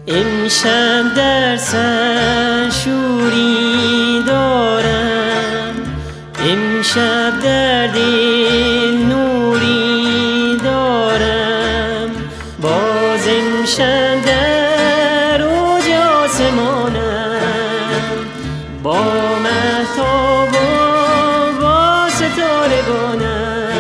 امشب در سر شوری دارم، امشب در دل نوری دارم، باز امشب در اوج آسمانم، با مهتاب و با ستارگانم.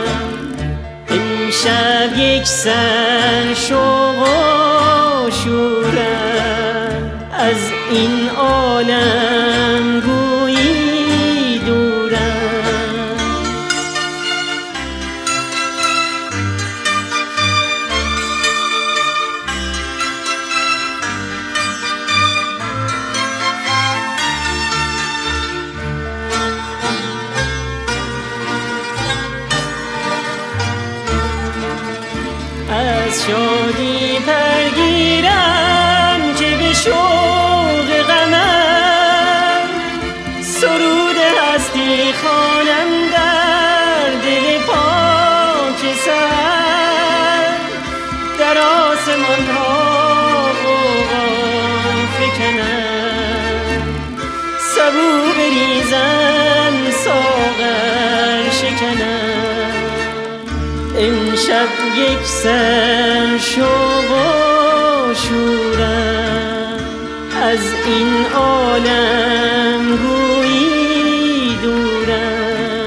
امشب یک سر شوق و شورم، از این عالم گویی دورم. از شادی پرگیرم که به شوق غمم، سرود هستی خوانم در دل پاک سحر. در آسمان ها غوغا فکنم، سبو بریزم ساغر شکنم. امشب یک سر شوق و شورم، از این عالم گویی دورم.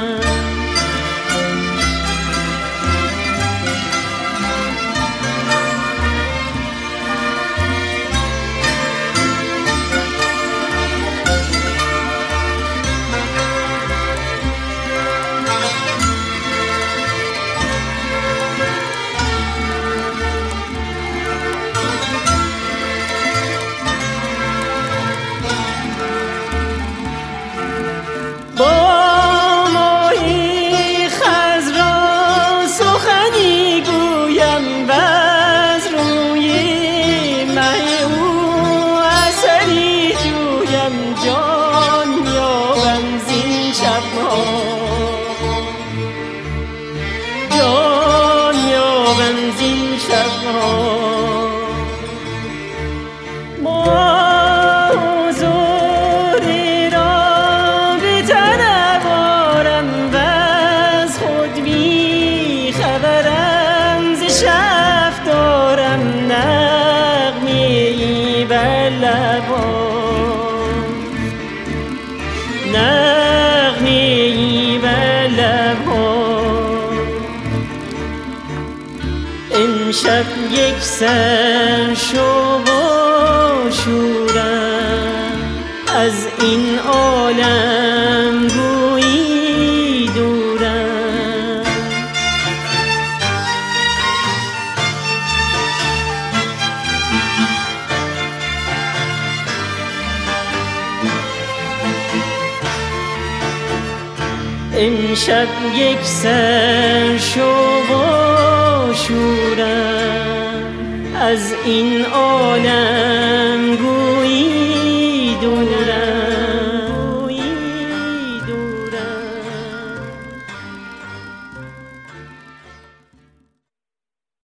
موضوعی را به طلبارم و از خود بی خبرم، ز شف دارم نغمه‌ای بر لبم، نغمه‌ای بر لبم. امشب یک سر شوق و شورم، از این عالم گویی دورم. امشب یک سر شوق و شورم، از این عالم